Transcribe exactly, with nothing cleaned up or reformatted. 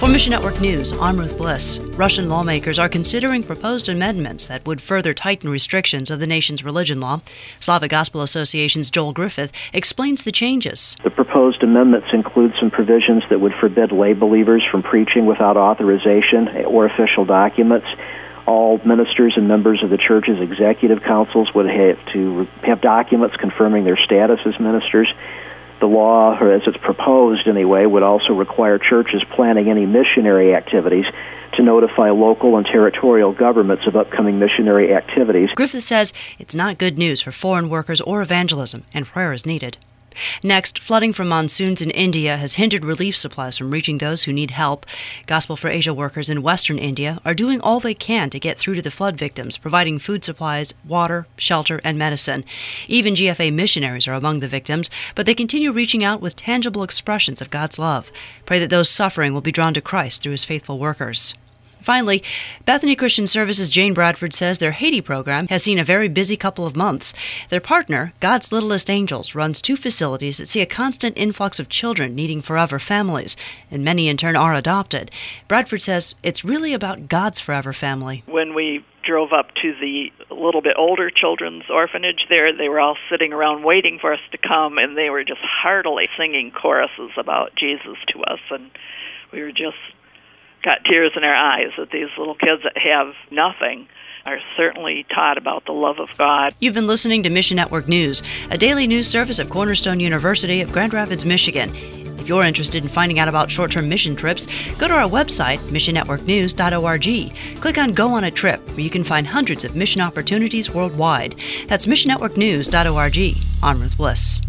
For Mission Network News, I'm Ruth Bliss. Russian lawmakers are considering proposed amendments that would further tighten restrictions of the nation's religion law. Slavic Gospel Association's Joel Griffith explains the changes. The proposed amendments include some provisions that would forbid lay believers from preaching without authorization or official documents. All ministers and members of the church's executive councils would have to have documents confirming their status as ministers. The law, or as it's proposed anyway, would also require churches planning any missionary activities to notify local and territorial governments of upcoming missionary activities. Griffith says it's not good news for foreign workers or evangelism, and prayer is needed. Next, flooding from monsoons in India has hindered relief supplies from reaching those who need help. Gospel for Asia workers in western India are doing all they can to get through to the flood victims, providing food supplies, water, shelter, and medicine. Even G F A missionaries are among the victims, but they continue reaching out with tangible expressions of God's love. Pray that those suffering will be drawn to Christ through his faithful workers. Finally, Bethany Christian Services' Jane Bradford says their Haiti program has seen a very busy couple of months. Their partner, God's Littlest Angels, runs two facilities that see a constant influx of children needing forever families, and many in turn are adopted. Bradford says it's really about God's forever family. When we drove up to the little bit older children's orphanage there, they were all sitting around waiting for us to come, and they were just heartily singing choruses about Jesus to us, and we were just got tears in our eyes that these little kids that have nothing are certainly taught about the love of God. You've been listening to Mission Network News, a daily news service of Cornerstone University of Grand Rapids, Michigan. If you're interested in finding out about short-term mission trips, go to our website, mission network news dot org. Click on Go on a Trip, where you can find hundreds of mission opportunities worldwide. That's mission network news dot org. I'm Ruth Bliss.